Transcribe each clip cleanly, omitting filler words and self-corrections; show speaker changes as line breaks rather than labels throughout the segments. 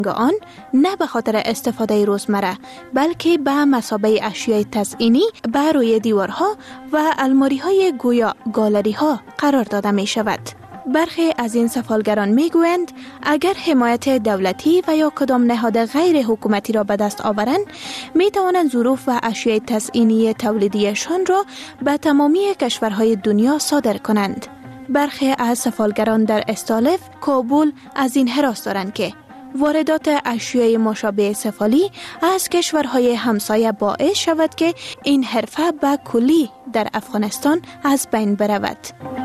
آن نه به خاطر استفاده روزمره بلکه به مثابه اشیای تزئینی به روی دیوارها و الماری‌های گویا گالری‌ها قرار داده می شود. برخی از این سفالگران می گویند اگر حمایت دولتی و یا کدام نهاد غیر حکومتی را به دست آورند می توانند ظروف و اشیای تزئینی تولیدیشان را به تمامی کشورهای دنیا صادر کنند. برخی از سفالگران در استالف، کابل از این هراس دارند که واردات اشیای مشابه سفالی از کشورهای همسایه باعث شود که این حرفه به کلی در افغانستان از بین برود.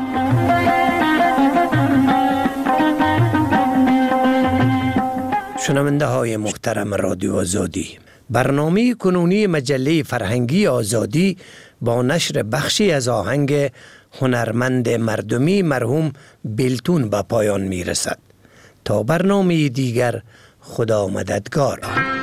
شنونده های محترم رادیو آزادی، برنامه کنونی مجله فرهنگی آزادی با نشر بخشی از آهنگ هنرمند مردمی مرحوم بیلتون به پایان می رسد. تا برنامه دیگر، خدا مددگار.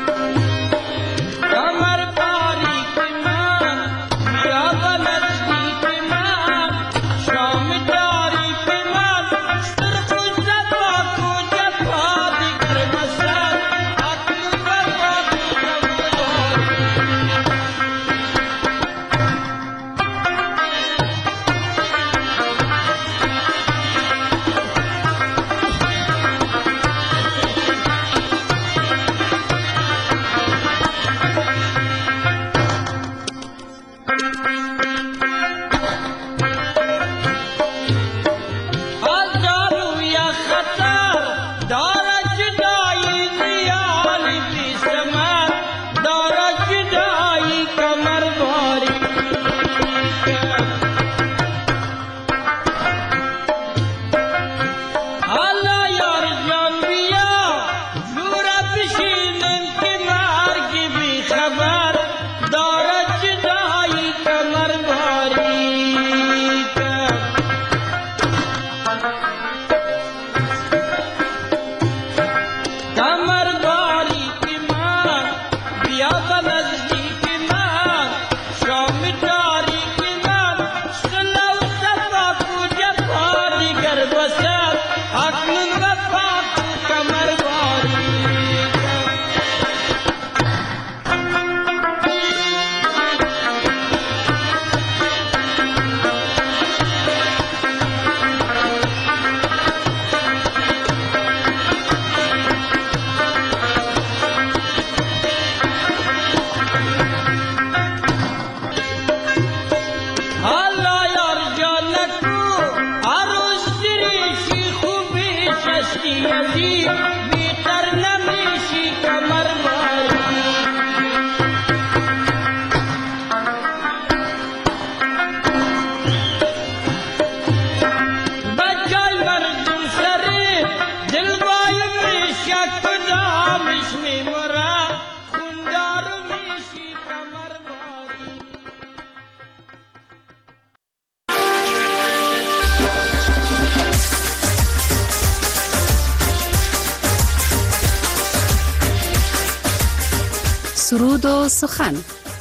سرود و سخن.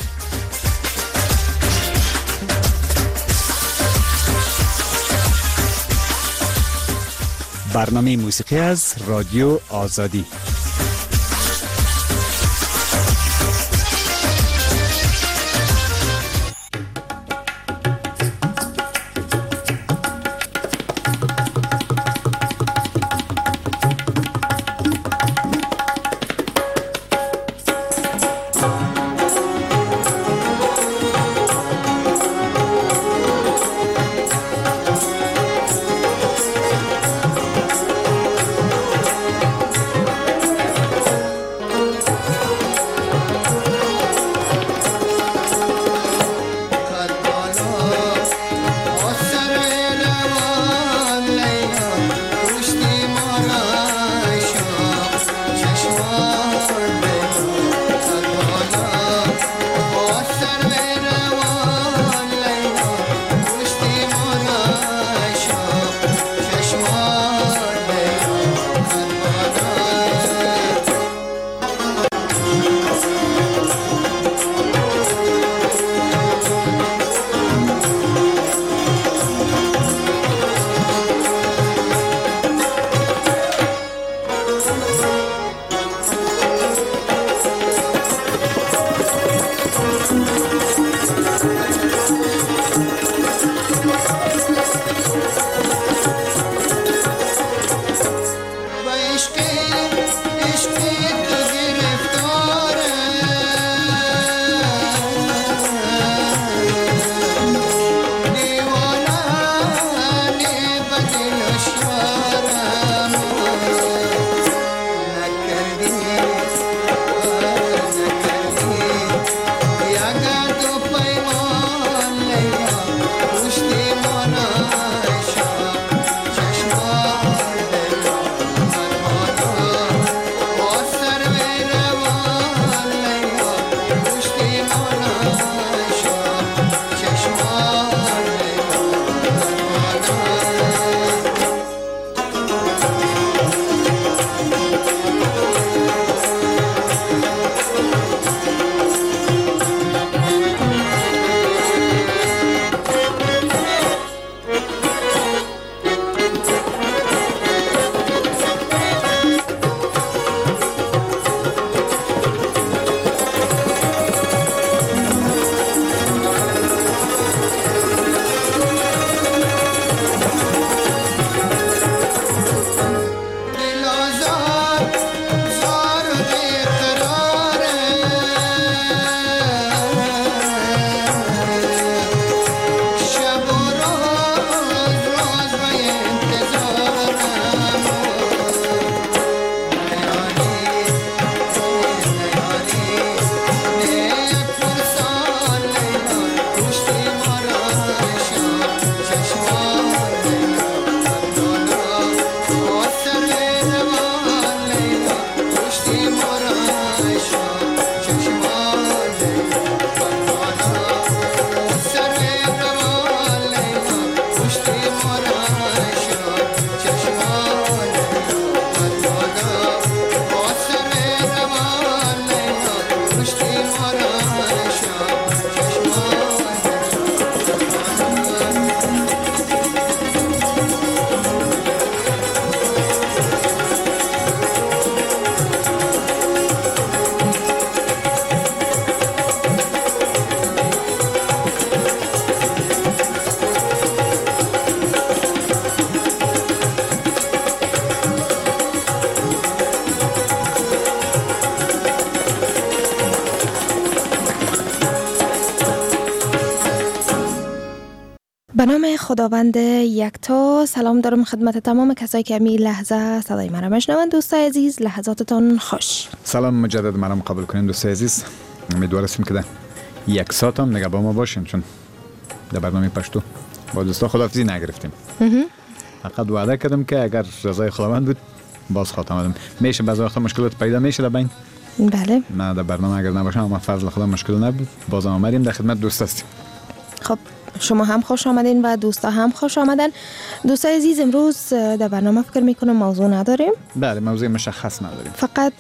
برنامه موسیقی از رادیو آزادی.
به نام خداوند یکتا. سلام دارم خدمت تمام کسایی که می لحظه صدای مرا میشنوند. دوستای عزیز لحظاتتان خوش.
سلام مجدد مرا قبول کنین دوستای عزیز. امیدوار هستیم که در یک ساعت هم نگه با ما باشین، چون در برنامه پشتو با دوستا خداحافظی نگرفتیم. فقط وعده کردم که اگر رضای خداوند بود باز خاتم دادم. میشه بعضی وقتا مشکلات پیدا میشه در بین.
بله.
من در برنامه اگر نباشم اما فضل خدا مشکل نبود، بازم آمدیم در خدمت دوست هستیم.
خب شما هم خوش آمدین و دوستا هم خوش آمدن. دوستای عزیز امروز در برنامه فکر میکنم موضوع نداریم.
بله موضوع مشخص نداریم.
فقط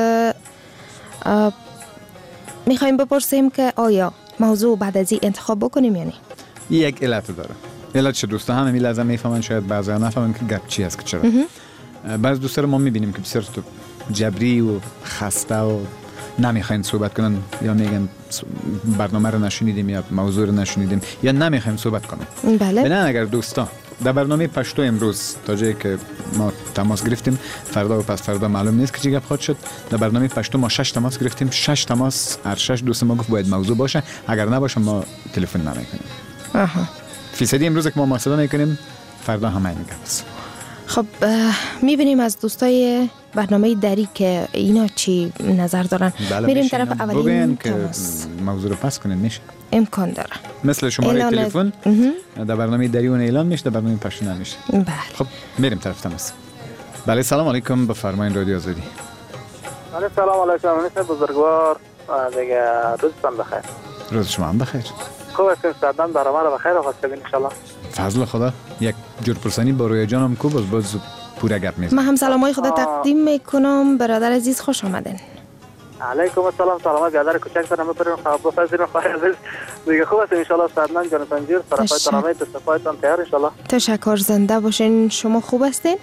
میخوایم بپرسیم که آیا موضوع بعد از این انتخاب بکنیم یا نه.
یک علت داره. علتش دوستا هم این لازم میفهمن، شاید بعضیا نفهمن که گپ چی است که چرا. بعضی دوستا رو ما میبینیم که بسیار جبری و خسته و نمیخواین صحبت کنن، یا میگن برنامه رو نشنیدیم یا موضوع رو نشنیدیم یا نمیخوایم صحبت کنیم.
بله.
بنابراین اگر دوستا در برنامه پشتو امروز تا جایی که ما تماس گرفتیم، فردا و پس فردا معلوم نیست که چی گپ خواهد شد. در برنامه پشتو ما 6 تماس گرفتیم، 6 تماس هر 6 دوست ما گفت باید موضوع باشه، اگر نباشه ما تلفن نمیکنیم. فیصدی امروز که ما محاسبه میکنیم، فردا هم همین گپ است.
خب میبینیم از دوستای برنامه دری که اینا چی نظر دارن. میریم طرف اولین تماس.
موضوع رو پس کنین میشه؟
امکان داره.
مثل شماره تلفن در برنامه دری اون اعلان میشه، در برنامه پشتو نمیشه.
بله.
خب میریم طرف تماس. بله سلام علیکم، بفرمایید رادیو آزادی.
بله سلام علیکم، منیسه بزرگوار دیگه، روزتان بخیر.
روز شما هم بخیر.
خوب هستین؟ سعدان برنامه رو بخیر آغاز کردین ان شاء الله.
فضل خدا. یک جور پرسانی با روی جانم کو باز پورا گپ میزنم.
من هم سلامای خدا تقدیم میکنم. برادر عزیز خوش آمدین.
علیکم السلام. سلام برادر کوچک دارم. بپرین خب بفرمایید خواهر عزیز دیگه. خوب هستین ان شاء الله؟ سعدان جان پنجیر طرفای برنامه تصفیاتون تیار ان شاء الله.
تشکر، زنده باشین. شما خوب هستین؟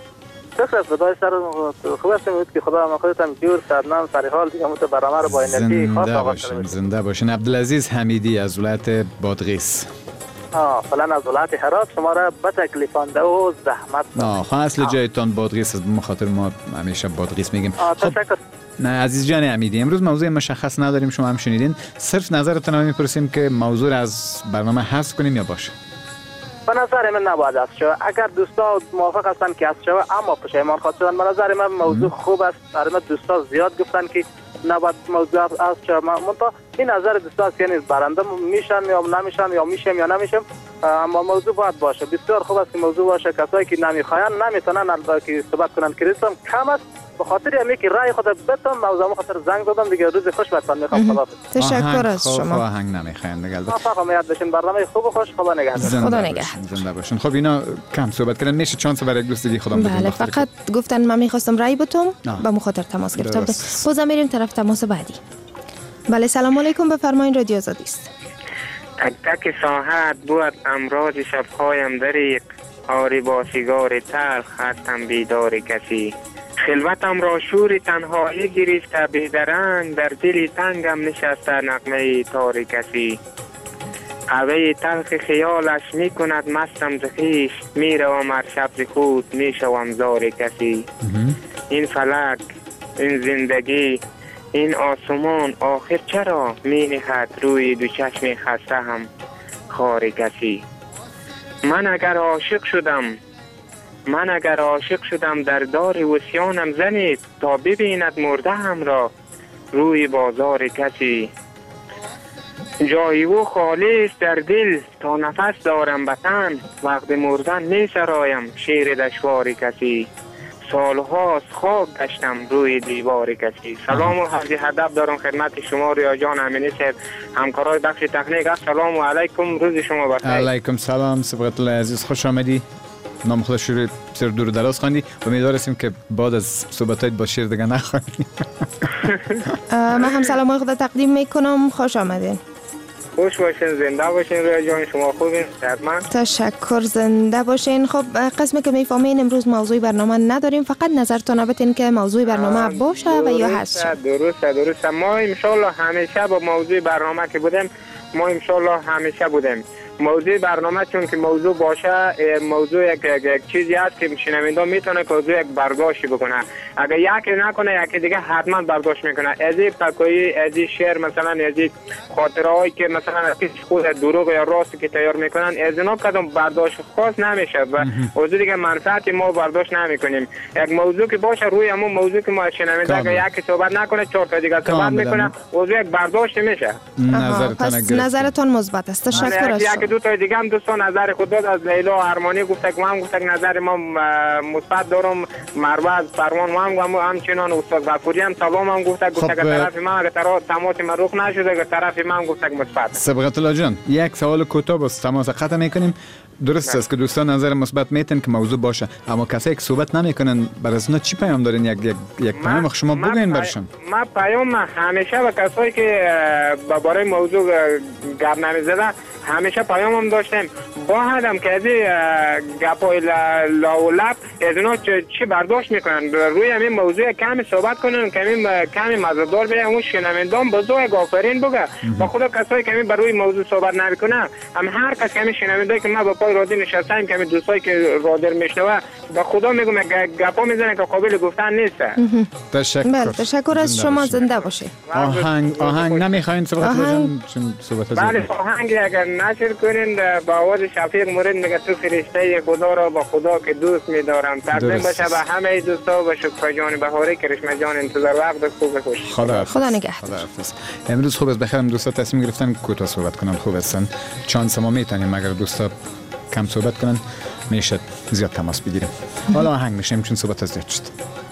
شکر خدای سر خوب هستیم که خدا ما خودتون جور سعدان سر حال دیگه مت برنامه رو با انرژی خاص آغاز کردیم.
زنده باشین. عبدالعزیز حمیدی از ولایت بادغیس.
فلان از ولایت هرات شما را به تکلیفانده و زحمت.
خب اصل جایتان بادغیس است، به خاطر ما همیشه بادغیس میگیم.
تشکر.
نه عزیز جان حمیدی، امروز موضوع مشخص نداریم، شما هم شنیدین. صرف نظرتون رو میپرسیم که موضوع را از برنامه حذف کنیم یا باشه.
به نظر من نباید حذف شود. اگر دوستا موافق هستن که حذف شود اما پشیمان خواهد شدن. به نظر من موضوع خوب است. برای دوستا زیاد گفتن که نباید موضوع حذف شود. من این نظر دوستا است که یعنی برنده میشن یا نمیشن یا میشم یا نمیشم، اما موضوع باید باشه. بسیار خوب است که موضوع باشه. کسایی که نمیخواین نمیتونن البته که صحبت کنن که رسم کم است. به خاطر همین که رای خود بتم موضوع خاطر زنگ زدم دیگه. روز خوش براتون میخوام. خدا
تشکر از شما.
آهنگ نمیخواین دیگه.
موفق میاد باشین. برنامه خوب و خوش. خدا نگهدار.
خدا نگهدار.
زنده باشین. خب اینا کم صحبت کردن، میشه چانس برای یک دوست دیگه خودم بدم.
بله فقط گفتن من میخواستم رای بتم به مخاطر تماس گرفتم. بازم میریم طرف تماس بعدی. بله سلام علیکم، بفرمایید رادیو آزادی است.
تک تک ساعت بود امراض شبهایم دریق، آری با سیگار تلخ هستم بیدار کسی. خلوتم را شور تنهایی گرفته بیدرنگ، در دل تنگم نشسته نغمه تار کسی. هوای تلخ خیالش می کند مستم ز خویش، می روم هر شب ز خود می شوم زار کسی. این فلک، این زندگی، این آسمان آخر چرا می نهد روی دو چشم خسته هم خار کسی. من اگر عاشق شدم در دار وسیانم زنید، تا ببیند مرده هم را روی بازار کسی. جای او خالی است در دل تا نفس دارم به تن، وقت مردن می سرایم شیر دشوار کسی. سالهاست خواب گشتم روی دیوار کسی. سلام و عرض ادب دارم خدمت شما ریا جان امینی صاحب، همکارای بخش تکنیک. السلام علیکم، روز شما بخیر.
علیکم سلام صبغت الله عزیز، خوش آمدی. نام خدا شروع بسیار دور و دراز خواندی. امیدوار هستیم که بعد از صحبتات با شیر دیگه نخوانی.
من هم سلامای خدا تقدیم میکنم. خوش آمدین.
خوش باشین، زنده باشین روی جان. شما خوبین؟ صحتمند؟
تشکر، زنده باشین. خب قسمی که میفهمین امروز موضوع برنامه نداریم، فقط نظرتون بتین که موضوع برنامه باشه و یا هست.
درسته. ما ان شاء الله همیشه با موضوع برنامه که بودیم ما انشالله همیشه بودیم. موضوع برنامه چون که موضوع باشه، موضوع یک چیزی است که شنونده میتونه که موضوع یک برداشتی بکنه. اگر یکی نکنه یکی دیگه حتما برداشت میکنه. از این فکویی، از این شعر، مثلا از این خاطرهایی که مثلا خود دروغ یا راست که تیار میکنن، از اینا کدام برداشت خاص نمیشه و موضوع دیگه منفعت ما برداشت نمیکنیم. یک موضوع که باشه روی همون موضوع که ما شنونده اگر یکی صحبت نکنه 4 تا دیگه صحبت میکنه، موضوع یک برداشت میشه.
پس نظرتون مثبت است. تشکر از شما.
یک دو تا دیگه هم دوستان نظر خود داد. از لیلا ارمانی گفت که ما گفت نظر ما مثبت دارم. مروه از پروان ما همچنان استاد غفوری هم سلام هم گفت که طرف ما اگه تماس ما رخ نشده که طرف ما هم گفت که مثبت.
صبغت الله جان یک سوال کوتاه با تماس قطع میکنیم. درست است که دوستان نظر مثبت میتن که موضوع باشه، اما کسایی که صحبت نمیکنن برای از چی پیام دارین؟ یک پیام شما بگین برشون.
ما پیام همیشه به کسایی که برای موضوع گپ نمیزدن همیشه پیام هم داشتیم. با هم که از گپای لاولب از اینا چی برداشت میکنن، روی همین موضوع کمی صحبت کنن، کمی مزدار بیان. اون شنوندان بزرگ آفرین بگه. با خدا کسایی که بر روی موضوع صحبت نمیکنن، هم هر کس که شنونده که ما با پای رادیو نشستیم که دوستایی که رادیو میشنوه، با خدا میگم گپا میزنن که قابل گفتن نیست.
تشکر.
تشکر از شما. زنده باشید.
آهنگ نمیخواین صحبت کنین؟ چون صحبت
بله آهنگ اگر نشر کنین با آواز شفیق مورد میگه تو فرشته خدا را با خدا که دوست میدارم. تقدیم باشه به همه دوستا و شکر جان بهاری کرشمه جان. انتظار وقت خوب خوش.
خدا نگهدار.
امروز خوب است بخیرم. دوستا تصمیم گرفتن کوتاه صحبت کنن. خوب هستن. چانس ما میتونیم اگر دوستا کم صحبت کنن میشه زیاد تماس بگیریم. حالا آهنگ میشیم چون صحبت از زیاد شد.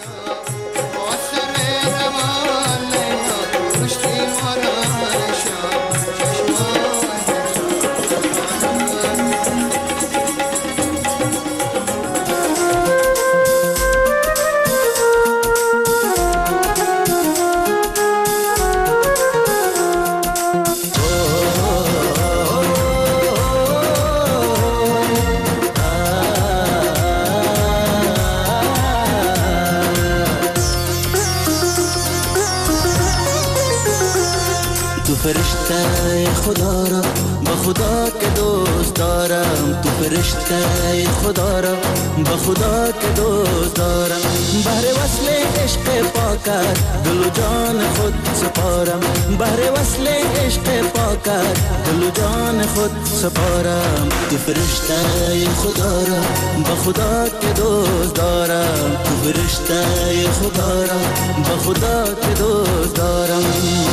فرشته خدا را با خدا که دوست دارم. تو فرشته خدا را با خدا که دوست دارم. بهر وصل عشق پاکت دل و جان خود سپارم. بهر وصل عشق پاکت دل و جان خود سپارم. تو فرشته خدا را با خدا که دوست دارم. تو فرشته خدا را با خدا که دوست دارم.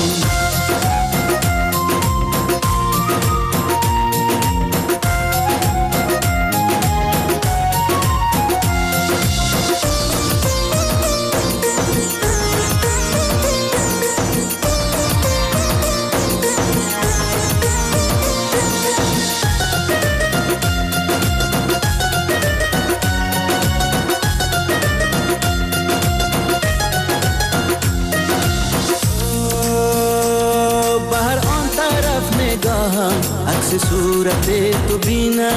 صورت تو بینا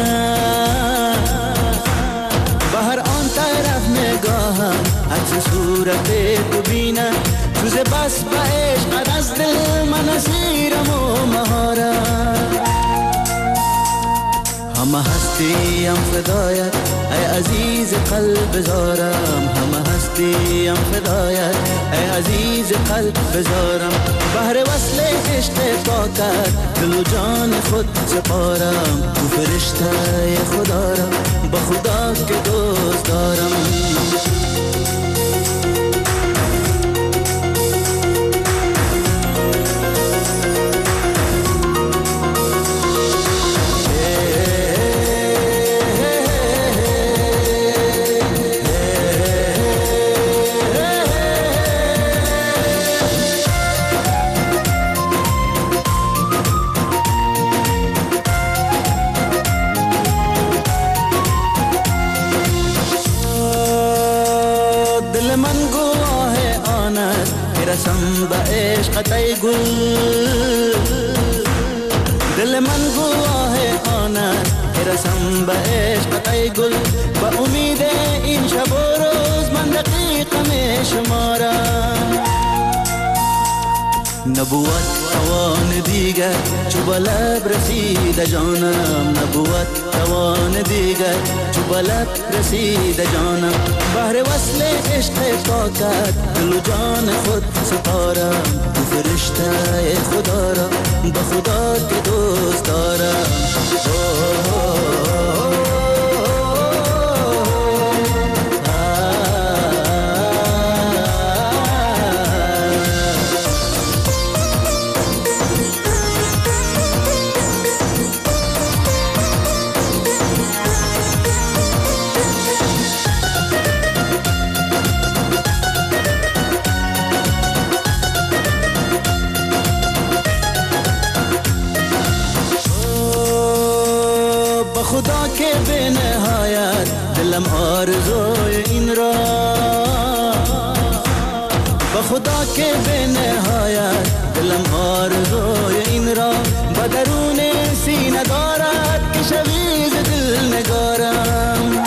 بهر آن طرف نگاهم عکس صورت تو بینا روز بس با عشق از دل من اسیرم و مهارم. همه هستیم فدایت ای عزیز قلب زارم. همه هستیم فدایت ای عزیز قلب بزارم. بهر وصل عشق پاکت دل و جان خود سپارم. تو فرشته خدا را با خدا که دوست دارم. ای گل دل من گواه آن است که رسم به عشق ای گل. با امید این شب و روز من دقیقم شمارم. نبوت توان دیگر چو بلب رسید جانم نبوت توان دیگر چو بلب رسید جانم بهر وصل عشق پاکت دل و جان خود سپارم تو فرشته خدا را به خدا که دوست دارم خدا که به نهایت دلم آرزوی این را با خدا که به نهایت دلم آرزوی این را با درون سینه دارد که شوی ز دل نگارم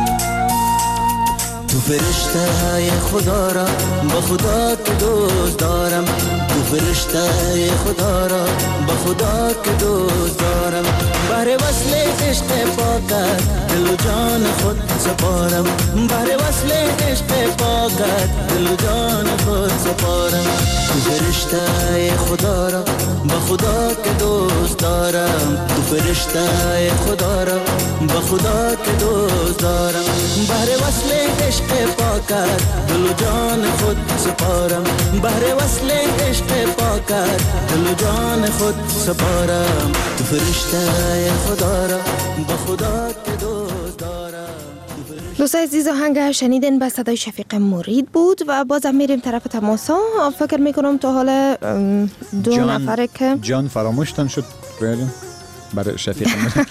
تو فرشته خدا را با خدا که دوست دارم تو فرشته خدا را با خدا که دوست دارم بهر وصل عشق پاکت دل و جان خود سپارم بهر وصل عشق پاکت دل و جان خود سپارم تو فرشته خدا را با خدا که دوست دارم تو فرشته خدا را با خدا که دوست دارم بهر وصل عشق پاکت دل و جان خود سپارم بهر وصل عشق پاکت دل و جان خود سپارم تو فرشته خدا را با خدا که دوست دارم.
دوستای عزیز آهنگ شنیدین به صدای شفیق مرید بود و بازم میریم طرف تماسا. فکر میکنم تا حال دو نفره که
جان فراموشتن شد بریم برای شفیق مرید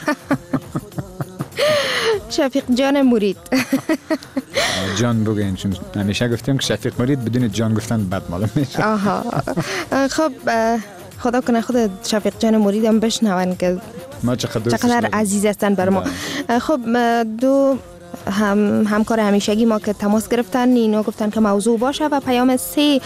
شفیق جان مرید
جان بگوین چون همیشه گفتیم که شفیق مرید بدون جان گفتن بد معلوم میشه.
آها خب خدا کنه خود شفیق جان مرید هم بشنون که
ما
چقدر عزیز هستن بر ما. خب دو همکار همیشگی ما که تماس گرفتن اینا گفتن که موضوع باشه و پیام 3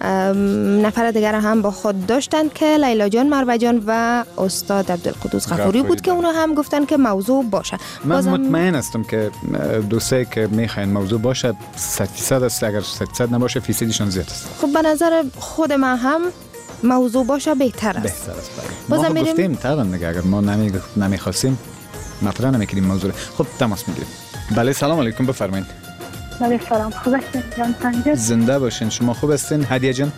نفر دیگر هم با خود داشتن که لیلا جان، مروه جان و استاد عبدالقدوس غفوری بود که اونا هم گفتن که موضوع باشه.
من مطمئن هستم که دوستایی که میخواین موضوع باشه 100% است، اگر 100% نباشه فیصدیشون زیاد است.
خب به نظر خود من هم موضوع باشه بهتر است.
ما گفتیم طبعا دیگه اگر ما نمیخواستیم مطرح نمیکردیم موضوع. خب تماس میگیریم. بله سلام علیکم بفرمایید.
بله سلام خوب هستین جان سنجد؟
زنده باشین. شما خوب هستین هدیه جان؟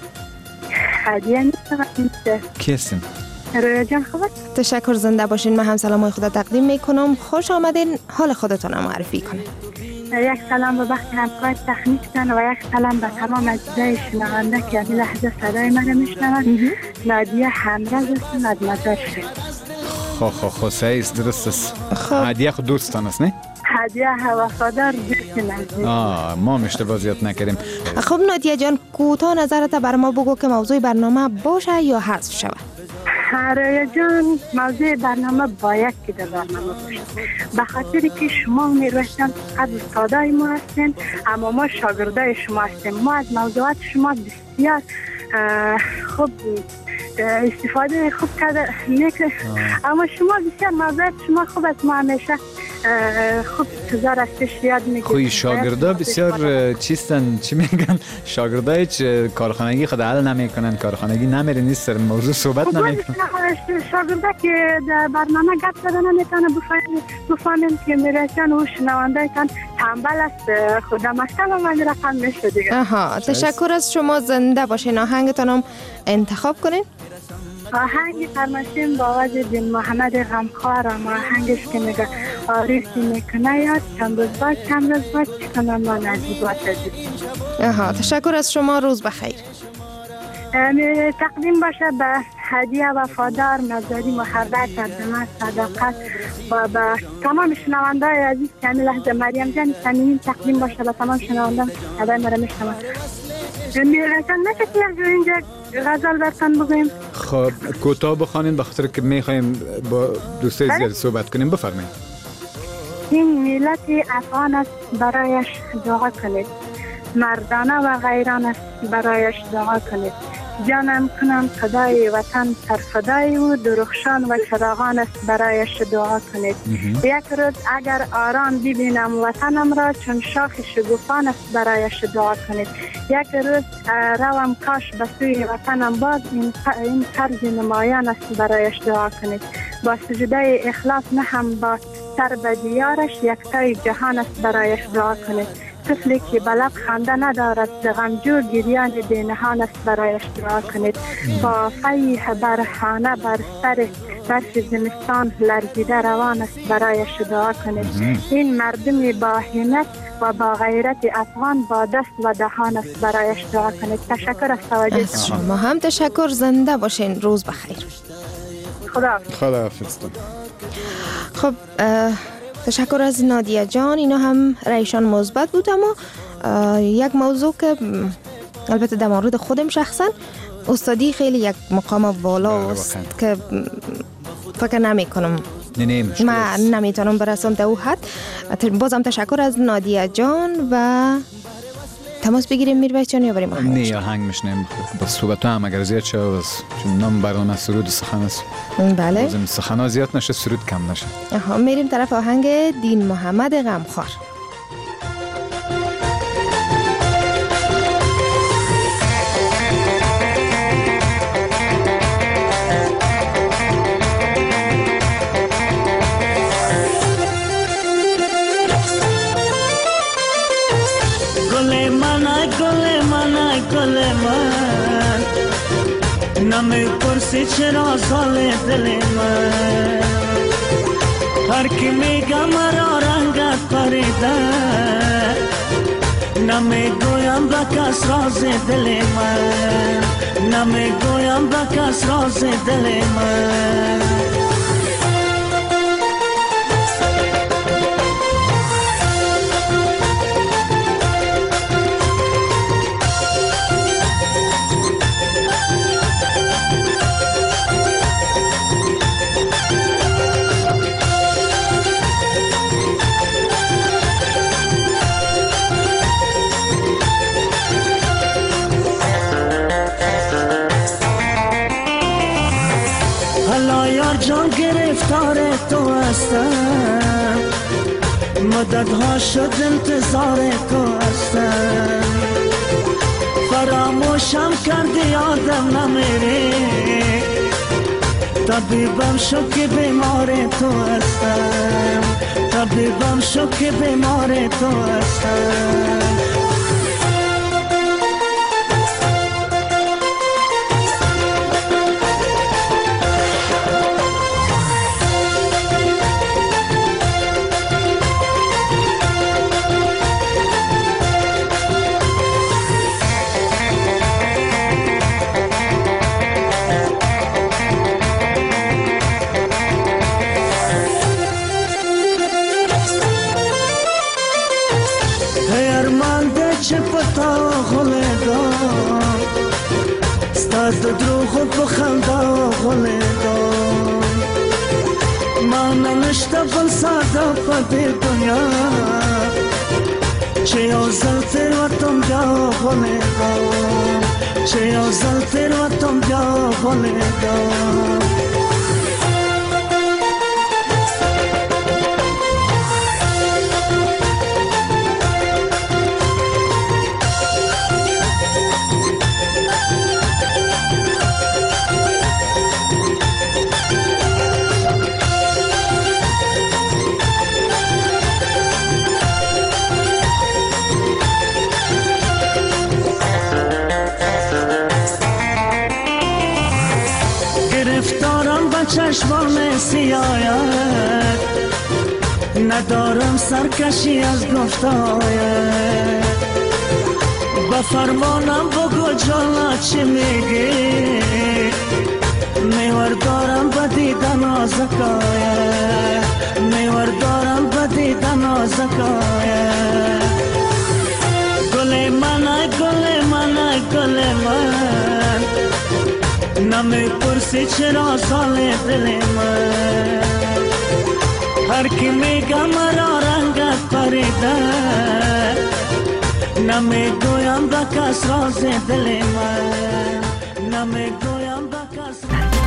هدیه نیستم.
کی هستین؟
رویا جان خوب است؟
تشکر زنده باشین. من هم سلامای خدا تقدیم میکنم. خوش آمدین. حال خودتون رو معرفی کنین.
یک سلام به بخش همکار تکنیکتان و یک سلام به تمام عزیزای شنونده که این لحظه صدای من میشنوند. نادیه همراه هستم از مزار شریف.
خب سعیست درست است. هدیه خود دوستان است نه؟
هدیه وفادار دوست نزدیک.
ما اشتباه زیاد نکردیم.
خب نادیه جان کوتاه نظرت بر ما بگو که موضوع برنامه باشه یا حذف شود؟
رویا جان موضوع برنامه باید که در برنامه باشه، به خاطر که شما میروشتن از استادای ما هستین اما ما شاگردای شما هستیم. ما از موضوعات شما بسیار خوب استفاده خوب کرده میکنه اما شما بسیار موضوعات شما خوب است. ما همیشه خوب هزار از پیش یاد میگیریم.
خوی شاگردا بسیار چیستن چی میگن شاگردای کارخانگی خود حل نمیکنن، کارخانگی نمیره نیست سر موضوع صحبت نمیکنن.
شاگردا که در برنامه گپ زدن نمیتونه بفهمن که میرسن و شنونده کن تنبل است خود مکتب من رقم میشه دیگه.
تشکر از شما. زنده باشین. آهنگتون هم انتخاب کنین.
آهنگ فرماشیم با آواز دین محمد غمخوار اما آهنگش که میگه آریفتی میکنه یاد چند روز بعد چکنم ما نزیبات عزیز.
تشکر از شما. روز بخیر.
تقدیم باشه به هدیه وفادار مزاری محبت عظمت صداقت و به تمام شنونده‌های عزیز که همین لحظه مریم جان صمیمی تقدیم باشه به تمام شنونده‌ها صدای مرا میشنون. میرسن نشه که اینجا غزل برتن بگویم.
خب کوتاه بخوانین به خاطر که میخوایم با دوستای زیاد صحبت کنیم. بفرمایید.
این ملت افغان است برایش دعا کنید، مردانه و غیران است برایش دعا کنید. جانم کنم فدای وطن سرفدای و درخشان و چراغان است برایش دعا کنید. یک روز اگر آرام ببینم وطنم را چون شاخ شگوفان است برایش دعا کنید. یک روز روم کاش به سوی وطنم باز این طرز نمایان است برایش دعا کنید. با سجده اخلاص نه هم با سر به دیارش یکتای جهان است برایش دعا کنید. طفلی که بلب خنده ندارد ز غمجو گریان بینهان است برایش دعا کنید. با فیح برهانه بر سر برف زمستان لرزیده روان است برایش دعا کنید. این مردم با همت و با غیرت افغان با دست و دهان است برایش دعا کنید. تشکر از توجه
شما. هم تشکر. زنده باشین. روز بخیر.
خدا
خب تشکر از نادیه جان. اینا هم رایشان مثبت بود، اما یک موضوع که البته در مورد خودم شخصا استادی خیلی یک مقام بالا است که فکر نمی کنم من نمیتونم برسم در او حد. بازم تشکر از نادیه جان و تماس بگیریم میرویس جان یا بریم آهنگ؟
نه آهنگ میشنیم. بس صحبت هم اگر زیاد شد چون نام برنامه سرود سخن است.
بله.
لازم سخن ها زیاد نشه سرود کم نشه.
میریم طرف آهنگ دین محمد غمخوار.
نمی‌پرسی چرا سال دل من هر کی میگه مرا رنگت پریده نمیگویم به کس راز دل من نمیگویم به کس راز دل من جان گرفتار تو هستم مدت ها شد انتظار تو هستم فراموشم کردی یادم نمیری طبیبم شو که بیمار تو هستم طبیبم شو که بیمار تو هستم ستاد دروغ بخنده غلدان من نشته فلسفه په دنیا چې یو ځل تېروتم بیا غلدان چې یو ځل تېروتم بیا غلدان چشمان سیاهت ندارم سرکشی از گفتایت با فرمانم بگو جانا چی میگی میور دارم بدیدن آزکایت میور دارم بدیدن آزکایت گل من گل من گل من نمی‌پرسی چرا سال دل من هر کی میگه مرا رنگت پریده نمیگویم به کس راز دل من نمیگویم به کس.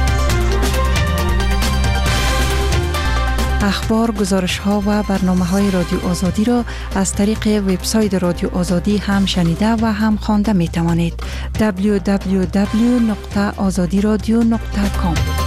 اخبار، گزارش‌ها و برنامه‌های رادیو آزادی را از طریق وبسایت رادیو آزادی هم شنیده و هم خوانده می‌توانید. www.azadiradio.com